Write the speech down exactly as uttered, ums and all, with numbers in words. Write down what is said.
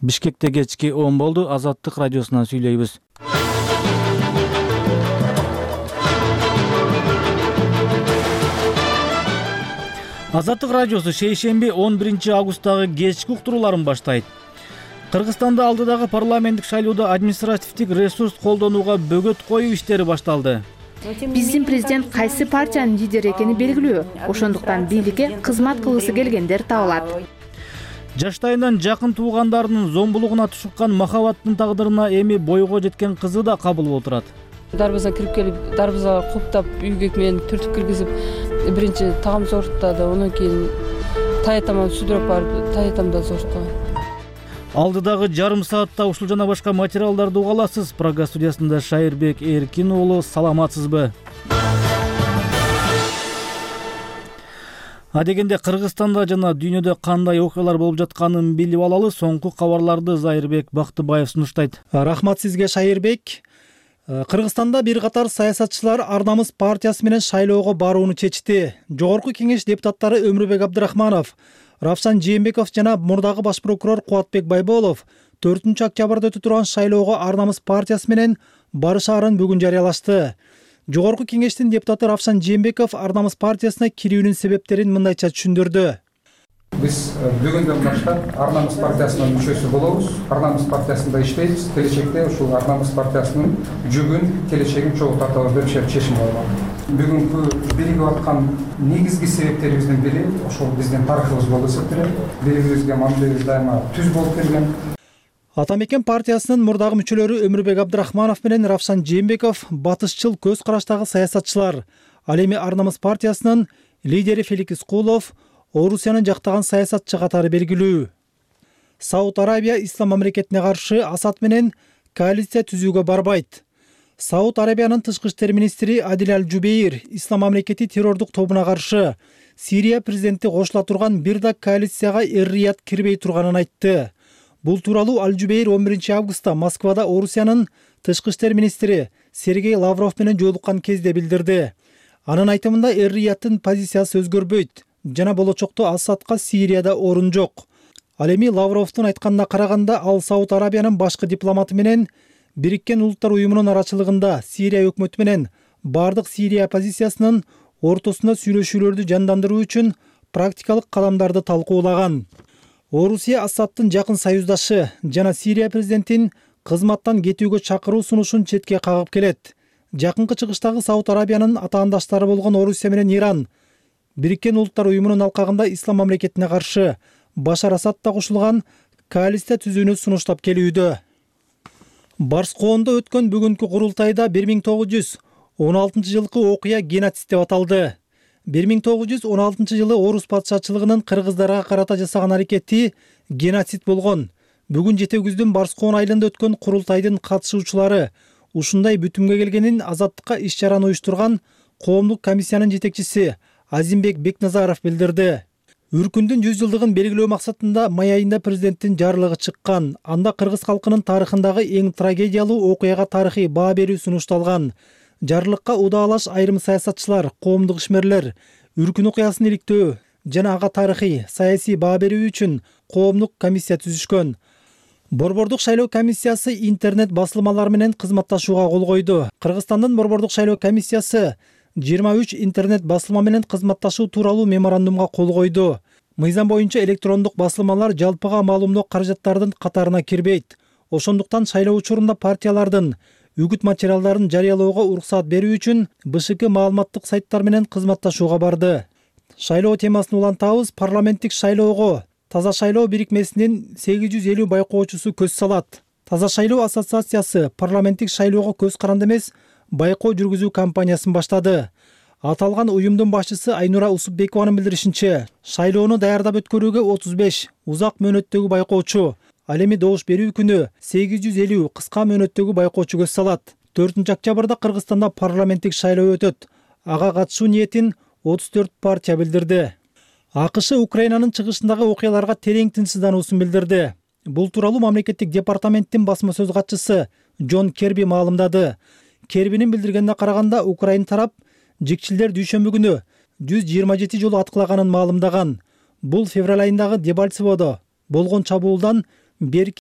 Бишкекте кечки он болду. Азаттык радиосунан сүйлөйбүз. Азаттык радиосу шейшемби он биринчи августтагы кечки уктурууларын баштайт. Кыргызстанда алдыдагы парламенттик шайлоодо административдик ресурс колдонууга бөгөт коюу иштери башталды. Биздин президент кайсы партиянын лидери экени белгилүү. Ошондуктан бийликке кызмат кылгысы келгендер табылат. Жаштайынан жакын туугандарынын зомбулугуна тушуккан махабаттын тагдырына эми бойго жеткен кызы да кабыл болуп турат. Дарбаза кирип келип, дарбазага куптап, үйгө менен түртүп киргизип, биринчи тагам зоруттады, андан кийин таятаман сүдүрөп барып, таятамда зоруттаган. Алдыдагы жарым саатта ушул жана башка материалдарды уга аласыз. Программа студиясында Шайырбек Эркин уулу, саламатсызбы? Адегенде Кыргызстанда жана дүйнөдө кандай окуялар болуп жатканын билип алалы. Соңку кабарларды Зайырбек Бактыбаев сунуштайт. Рахмат сизге, Шайырбек. Кыргызстанда бир катар саясатчылар Ар намыс партиясы менен шайлоого барууну чечти. Жогорку кеңеш депутаттары Өмүрбек Абдрахманов, Равшан Жээнбеков жана мурдагы баш прокурор Кубатбек Байболов төртүнчү октябрда өтө турган шайлоого Ар намыс партиясы менен барышаарын бүгүн жарыялашты. Жогорку кеңештин депутаты Равшан Жээнбеков Ар намыс партиясына кирүүнүн себептерин мындайча түшүндүрдү. Биз бүгүндөн баштап Ар намыс партиясынын мүчөсү болобуз. Ар намыс партиясында иштейбиз. Келечекте ушул Ар намыс партиясынын жүгүн, келечегин чогуу тартабыз деп чечим болгон. Бүгүнкү биригип аткан негизги себептерибиздин бири ошол биздин тарыхыбыз болуп эсептелет. Бири-бирибизге мамилебиз дайыма түз болуп келген. Атамекен партиясынын мурдагы мүчөлөрү Өмүрбек Абдрахманов менен Равшан Жээнбеков батышчыл көз караштагы саясатчылар. Ал эми Ар намыс партиясынын лидери Феликс Кулов Орусияны жактаган саясатчы катары белгилүү. Сауд Арабия ислам мамлекетине каршы Асад менен коалиция түзүүгө барбайт. Сауд Арабиянын тышкы иштер министри Адил Аль-Жубейр ислам мамлекети террордук тобуна каршы Сирия президенти кошула турган бир да коалицияга Эр-Рияд кирбей турганын айтты. Бул тууралуу Аль-Жубейр он биринчи августта Москвада Орусиянын тышкы иштер министри Сергей Лавров менен жолуккан кезде билдирди. Анын айтымында Эр-Рияттын позициясы өзгөрбөйт жана болочокто Асадка Сирияда орун жок. Ал эми Лавровдун айтканына караганда ал Сауд Арабиянын башкы дипломаты менен Бириккен Улуттар уюмунун арачылыгында Сирия өкмөтү менен бардык Сирия оппозициясынын ортосунда сүйлөшүүлөрдү жандандыруу үчүн практикалык кадамдарды талкуулаган. Орусия Асадтын жакын союздашы жана Сирия президентин кызматтан кетүүгө чакыруу сунушун четке кагып келет. Жакынкы чыгыштагы Сауд Арабиянын атаандаштары болгон Орусия менен Иран Бириккен Улуттар уюмунун алкагында ислам мамлекетине каршы Башар Асадта кошулган коалиция түзүүнү сунуштап келүүдө. Барскоонда өткөн бүгүнкү курултайда бир миң тогуз жүз он алтынчы жылкы окуя геноцид деп аталды. бир миң тогуз жүз он алтынчы жылы Орус патшачылыгынын кыргыздарга карата жасаган аракети геноцид болгон. Бүгүн жете күздүн Барскоон айылында өткөн курултайдын катышуучулары ушундай бүтүмгө келгенин азаттыкка иш-чараны уюштурган коомдук комиссиянын жетекчиси Азимбек Бекназаров билдирди. Үркүндүн жүз жылдыгын белгилөө максатында май айында президенттин жарлыгы чыккан. Анда кыргыз калкынын тарыхындагы эң трагедиялуу окуяга тарыхый баа берүү сунушталган. Жарлыкка удаалаш айрым саясатчылар, коомдук ишмерлер Үркүн окуясын иликтөө жана ага тарыхый, саясий баа берүү үчүн коомдук комиссия түзүшкөн. Борбордук шайлоо комиссиясы интернет басылмалар менен кызматташууга кол койду. Кыргызстандын Борбордук шайлоо комиссиясы жыйырма үч интернет басылма менен кызматташуу тууралуу меморандумга кол койду. Мыйзам боюнча электрондук басылмалар жалпыга маалымдоо каражаттардын катарына кирбейт. Ошондуктан шайлоо учурунда партиялардын үгүт материалдарын жарыялоого уруксаат берүү үчүн Б Ш К маалыматтык сайттар менен кызматташууга барды. Шайлоо темасын улантабыз. Парламенттик шайлоого Таза шайлоо бирикмесинин сегиз жүз элүү байкоочусу көз салат. Таза шайлоо ассоциациясы парламенттик шайлоого көз каранды эмес байкоо жүргүзүү кампаниясын баштады. Аталган уюмдун башчысы Айнура Усупбекованын билдиришинче, шайлоону даярдап өткөрүүгө отуз беш узак мөөнөттөгү байкоочу, ал эми добуш берүү күнү сегиз жүз элүү кыска мөөнөттөгү байкоочу көз салат. төртүнчү октябрда Кыргызстанда парламенттик шайлоо өтөт. Ага катышуу ниетин отуз төрт партия билдирди. АКШ Украинанын чыгышындагы окуяларга терең тынчсыздануусун билдирди. Бул тууралуу мамлекеттик департаменттин басма сөз катчысы Джон Керби маалымдады. Кербинин билдиргенине караганда, Украин тарап жикчилдер дүйшөмбү күнү жүз жыйырма жети жолу аткылаганын маалымдаган. Бул февраль айындагы Дебальцеводо болгон чабуулдан берки